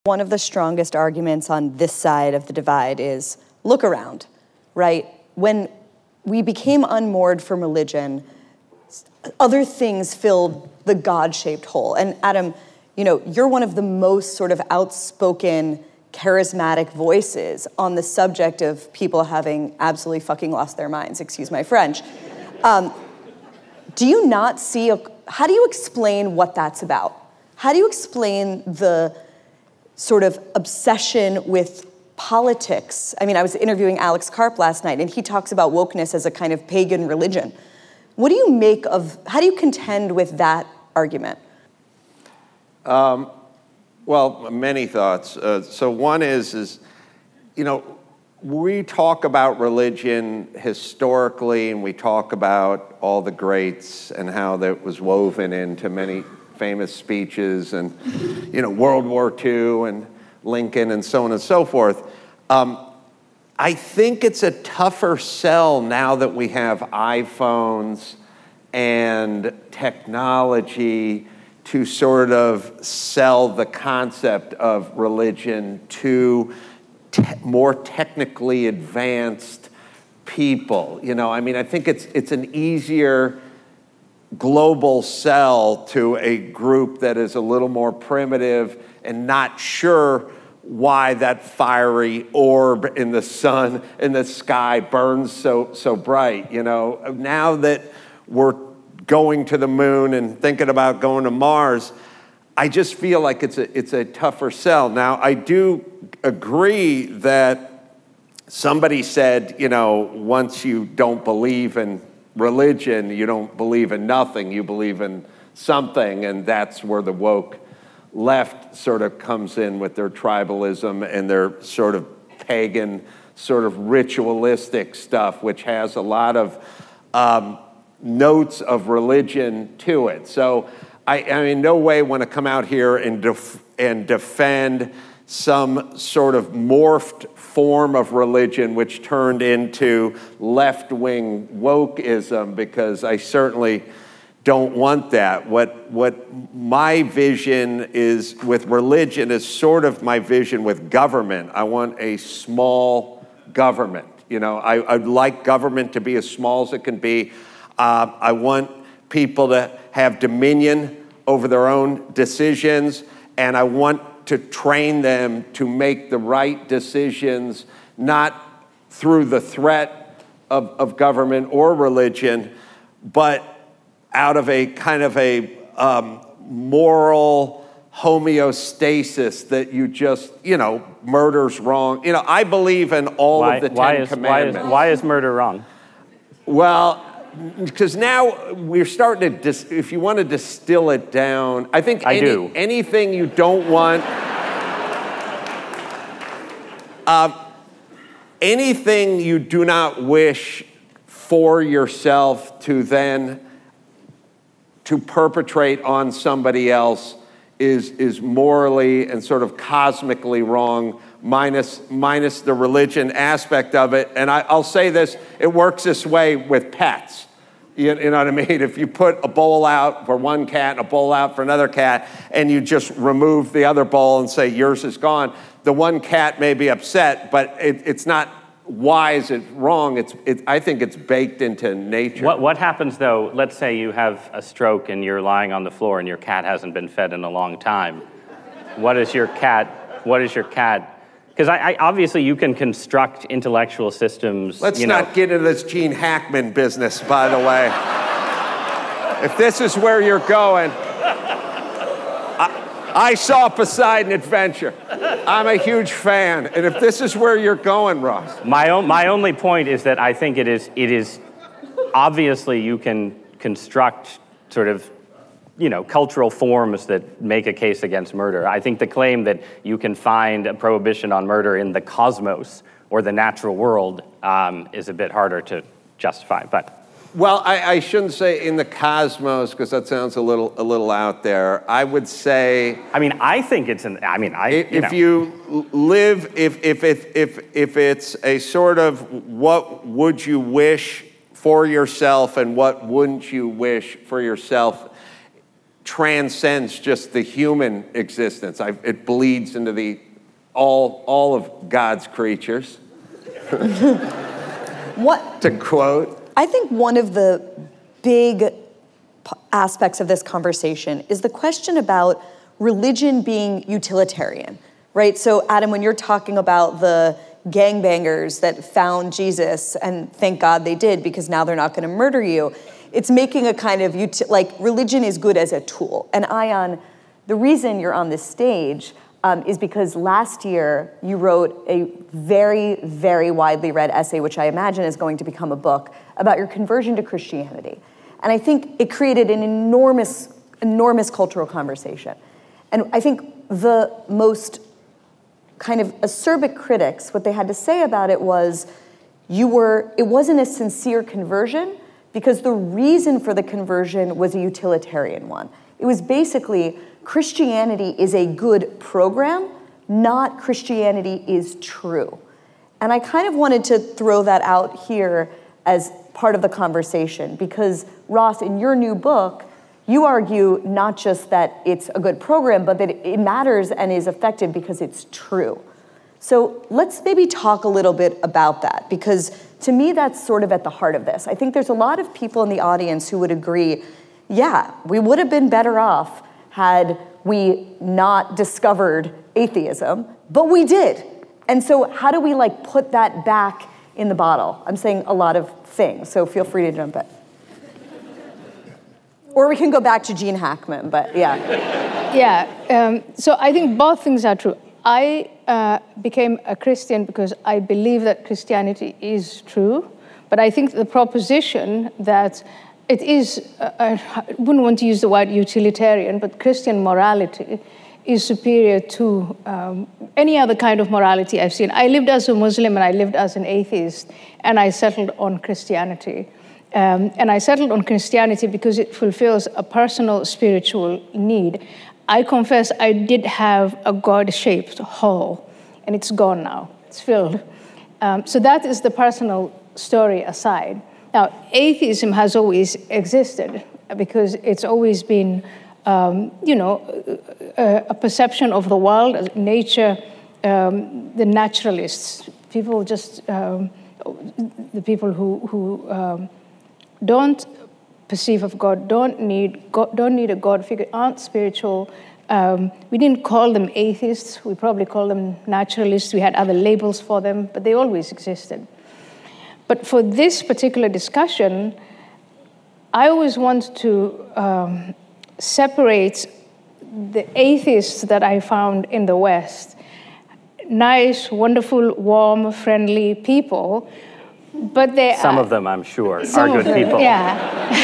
One of the strongest arguments on this side of the divide is look around, right? When we became unmoored from religion, other things filled the God-shaped hole. And Adam, you know, you're one of the most sort of outspoken, charismatic voices on the subject of people having absolutely fucking lost their minds, excuse my French. Do you not see, how do you explain what that's about? How do you explain the sort of obsession with politics? I mean, I was interviewing Alex Karp last night, and he talks about wokeness as a kind of pagan religion. What do you make of, how do you contend with that argument? Well, many thoughts. So one is, you know, we talk about religion historically, and we talk about all the greats and how that was woven into many famous speeches and, you know, World War II and Lincoln and so on and so forth. I think it's a tougher sell now that we have iPhones and technology to sort of sell the concept of religion to more technically advanced people. You know, I mean, I think it's an easier global sell to a group that is a little more primitive and not sure why that fiery orb in the sun, in the sky burns so bright. You know, now that we're going to the moon and thinking about going to Mars, I just feel like it's a tougher sell. Now, I do agree that somebody said, you know, once you don't believe in religion, you don't believe in nothing, you believe in something, and that's where the woke left sort of comes in with their tribalism and their sort of pagan, sort of ritualistic stuff, which has a lot of notes of religion to it. So I in no way want to come out here and defend some sort of morphed form of religion which turned into left-wing wokeism, because I certainly don't want that. What my vision is with religion is sort of my vision with government. I want a small government. You know, I'd like government to be as small as it can be. I want people to have dominion over their own decisions, and I want to train them to make the right decisions, not through the threat of government or religion, but out of a kind of a moral homeostasis that you just, you know, murder's wrong. You know, I believe in all of the Ten Commandments. Why is murder wrong? Well, because now we're starting to, if you want to distill it down, I think anything you don't want, anything you do not wish for yourself to then to perpetrate on somebody else is morally and sort of cosmically wrong, minus the religion aspect of it. And I'll say this, it works this way with pets. You know what I mean? If you put a bowl out for one cat and a bowl out for another cat, and you just remove the other bowl and say yours is gone, the one cat may be upset, but it's not, why is it wrong? I think it's baked into nature. What happens though, let's say you have a stroke and you're lying on the floor and your cat hasn't been fed in a long time. What is your cat, because I obviously you can construct intellectual systems. Let's not get into this Gene Hackman business, by the way. If this is where you're going, I saw Poseidon Adventure. I'm a huge fan. And if this is where you're going, Ross. My only point is that I think it is obviously you can construct sort of, you know, cultural forms that make a case against murder. I think the claim that you can find a prohibition on murder in the cosmos or the natural world is a bit harder to justify, but. Well, I shouldn't say in the cosmos, because that sounds a little out there. I would say. I mean, I think it's in. I mean, if you live, if it's a sort of what would you wish for yourself and what wouldn't you wish for yourself, transcends just the human existence. It bleeds into all of God's creatures. What? To quote. I think one of the big aspects of this conversation is the question about religion being utilitarian, right? So Adam, when you're talking about the gangbangers that found Jesus, and thank God they did because now they're not going to murder you, it's making a kind of, religion is good as a tool. And Ion, the reason you're on this stage is because last year you wrote a very, very widely read essay, which I imagine is going to become a book, about your conversion to Christianity. And I think it created an enormous, enormous cultural conversation. And I think the most kind of acerbic critics, what they had to say about it was, it wasn't a sincere conversion because the reason for the conversion was a utilitarian one. It was basically, Christianity is a good program, not Christianity is true. And I kind of wanted to throw that out here as part of the conversation because, Ross, in your new book, you argue not just that it's a good program, but that it matters and is effective because it's true. So let's maybe talk a little bit about that, because to me, that's sort of at the heart of this. I think there's a lot of people in the audience who would agree, yeah, we would have been better off had we not discovered atheism, but we did. And so how do we put that back in the bottle? I'm saying a lot of things, so feel free to jump in. Or we can go back to Gene Hackman, but yeah. Yeah, so I think both things are true. I became a Christian because I believe that Christianity is true, but I think the proposition that it is, I wouldn't want to use the word utilitarian, but Christian morality is superior to any other kind of morality I've seen. I lived as a Muslim and I lived as an atheist, and I settled on Christianity. And I settled on Christianity because it fulfills a personal spiritual need. I confess I did have a God-shaped hole, and it's gone now. It's filled. So that is the personal story aside. Now, atheism has always existed because it's always been, a perception of the world, as nature, the naturalists, people just, the people who don't perceive of God, don't need a God figure, aren't spiritual. We didn't call them atheists. We probably call them naturalists. We had other labels for them, but they always existed. But for this particular discussion, I always want to separate the atheists that I found in the West, nice, wonderful, warm, friendly people, but they Some of them, I'm sure, are good people. Yeah.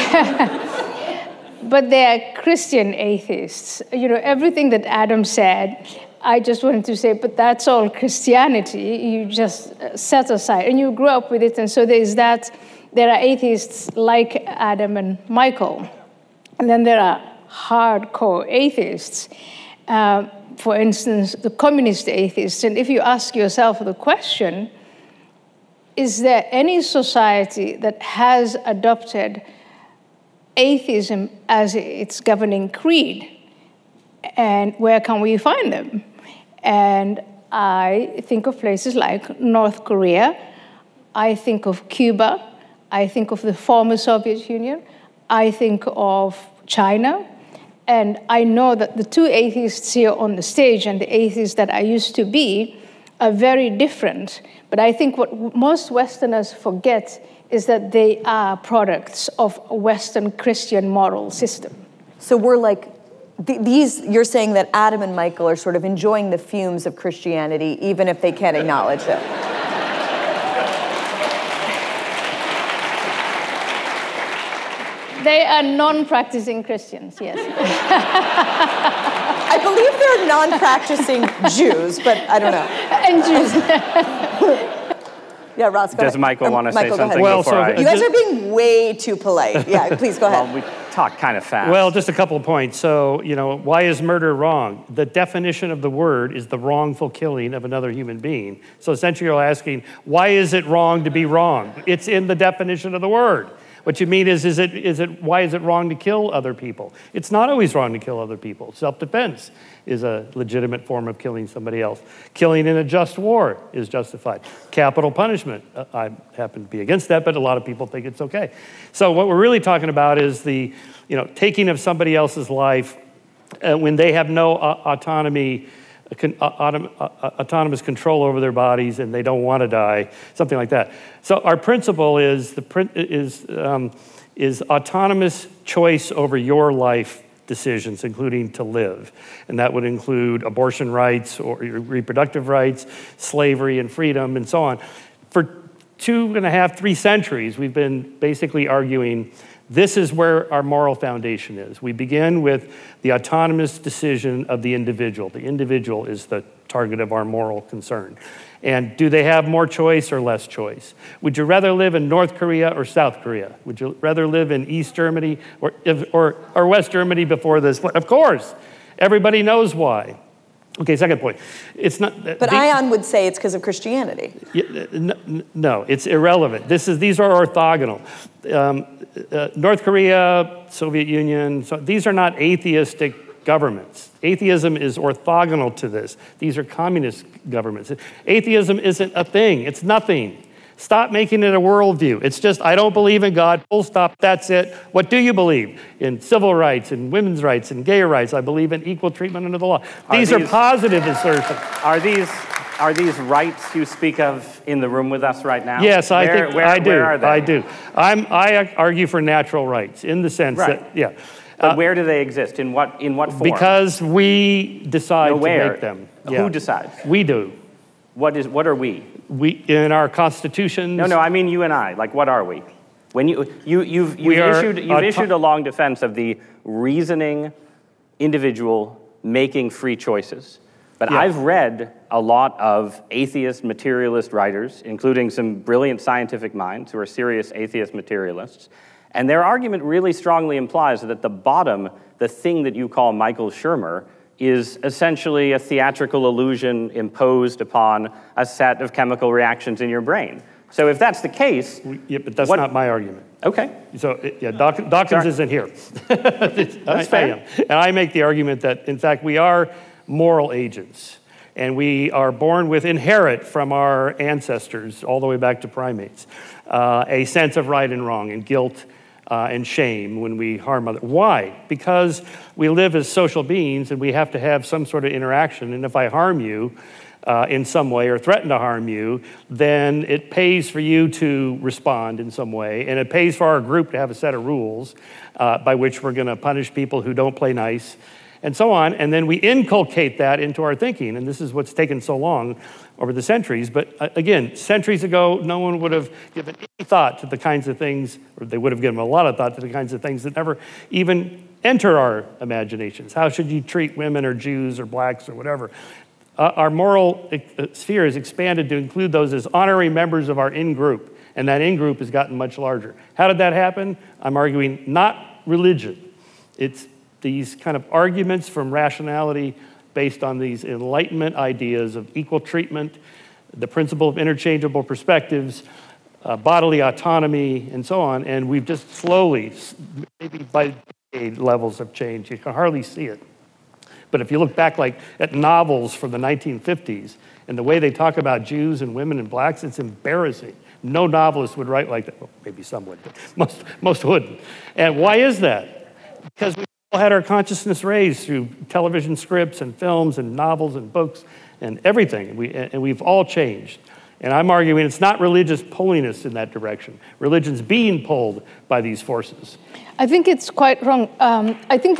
But they are Christian atheists. Everything that Adam said, I just wanted to say, but that's all Christianity. You just set aside, and you grew up with it. And so there are atheists like Adam and Michael. And then there are hardcore atheists. For instance, the communist atheists. And if you ask yourself the question, is there any society that has adopted atheism as its governing creed? And where can we find them? And I think of places like North Korea. I think of Cuba. I think of the former Soviet Union. I think of China. And I know that the two atheists here on the stage and the atheists that I used to be are very different. But I think what most Westerners forget is that they are products of a Western Christian moral system. So we're you're saying that Adam and Michael are sort of enjoying the fumes of Christianity, even if they can't acknowledge it. They are non-practicing Christians, yes. I believe they're non-practicing Jews, but I don't know. And Jews. Yeah, Ross, go ahead. Does Michael want to say something Well, before I... You guys are being way too polite. Yeah, please go ahead. Well, we talk kind of fast. Well, just a couple of points. So, why is murder wrong? The definition of the word is the wrongful killing of another human being. So essentially you're asking, why is it wrong to be wrong? It's in the definition of the word. What you mean is why is it wrong to kill other people? It's not always wrong to kill other people. Self-defense is a legitimate form of killing somebody else. Killing in a just war is justified. Capital punishment, I happen to be against that, but a lot of people think it's okay. So what we're really talking about is the taking of somebody else's life when they have no autonomous control over their bodies and they don't want to die, something like that. So our principle is autonomous choice over your life decisions, including to live. And that would include abortion rights or reproductive rights, slavery and freedom, and so on. For 2.5, 3 centuries, we've been basically arguing this is where our moral foundation is. We begin with the autonomous decision of the individual. The individual is the target of our moral concern. And do they have more choice or less choice? Would you rather live in North Korea or South Korea? Would you rather live in East Germany or West Germany before this? Of course. Everybody knows why. Okay, second point. It's not. But Ion would say it's because of Christianity. No, it's irrelevant. These are orthogonal. North Korea, Soviet Union. So these are not atheistic governments. Atheism is orthogonal to this. These are communist governments. Atheism isn't a thing. It's nothing. Stop making it a worldview. It's just, I don't believe in God, full stop, that's it. What do you believe? In civil rights, in women's rights, in gay rights. I believe in equal treatment under the law. These are positive assertions. Are these rights you speak of in the room with us right now? Yes, I think I do. Where are they? I do. I argue for natural rights in the sense that, yeah. But where do they exist? In what form? Because we decide to make them. Yeah. Who decides? We do. What are we? We in our constitutions. No, I mean you and I. Like, what are we? When you've issued a long defense of the reasoning individual making free choices. But yeah. I've read a lot of atheist materialist writers, including some brilliant scientific minds who are serious atheist materialists. And their argument really strongly implies that at the bottom, the thing that you call Michael Shermer is essentially a theatrical illusion imposed upon a set of chemical reactions in your brain. So if that's the case... Yeah, but that's not my argument. Okay. So, yeah, Dawkins isn't here. That's fair. And I make the argument that, in fact, we are moral agents. And we are born with, inherit from our ancestors, all the way back to primates, a sense of right and wrong and guilt and shame when we harm others. Why? Because we live as social beings and we have to have some sort of interaction. And if I harm you in some way or threaten to harm you, then it pays for you to respond in some way. And it pays for our group to have a set of rules by which we're going to punish people who don't play nice and so on. And then we inculcate that into our thinking. And this is what's taken so long over the centuries. But again, centuries ago, no one would have given any thought to the kinds of things, or they would have given a lot of thought to the kinds of things that never even enter our imaginations. How should you treat women or Jews or blacks or whatever? Our moral sphere is expanded to include those as honorary members of our in-group. And that in-group has gotten much larger. How did that happen? I'm arguing not religion. It's these kind of arguments from rationality based on these Enlightenment ideas of equal treatment, the principle of interchangeable perspectives, bodily autonomy, and so on. And we've just slowly, maybe by decade levels of change, you can hardly see it. But if you look back at novels from the 1950s and the way they talk about Jews and women and blacks, it's embarrassing. No novelist would write like that. Well, maybe some would, but most wouldn't. And why is that? Because we all had our consciousness raised through television scripts and films and novels and books and everything. And we've all changed. And I'm arguing it's not religious pulling us in that direction. Religion's being pulled by these forces. I think it's quite wrong. I think the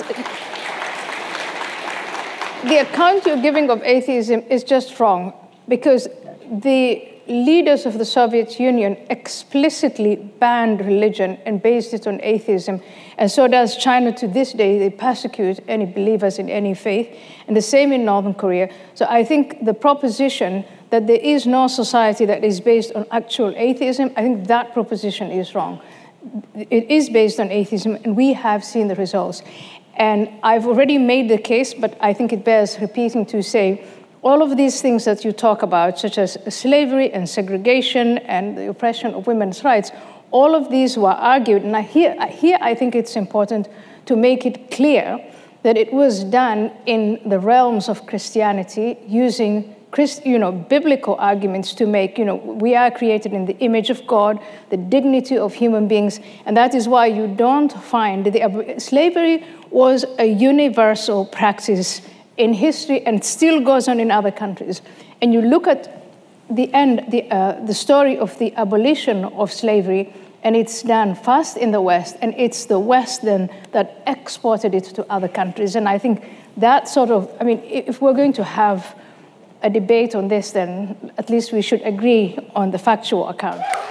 account you're giving of atheism is just wrong, because the leaders of the Soviet Union explicitly banned religion and based it on atheism. And so does China to this day. They persecute any believers in any faith. And the same in Northern Korea. So I think the proposition that there is no society that is based on actual atheism, I think that proposition is wrong. It is based on atheism, and we have seen the results. And I've already made the case, but I think it bears repeating to say, all of these things that you talk about, such as slavery and segregation and the oppression of women's rights, All of these were argued. And here I think it's important to make it clear that it was done in the realms of Christianity using biblical arguments to make, we are created in the image of God, the dignity of human beings, and that is why you don't find slavery was a universal practice in history and still goes on in other countries. And you look at the story of the abolition of slavery, and it's done first in the West, and it's the West then that exported it to other countries. And I think that if we're going to have a debate on this, then at least we should agree on the factual account.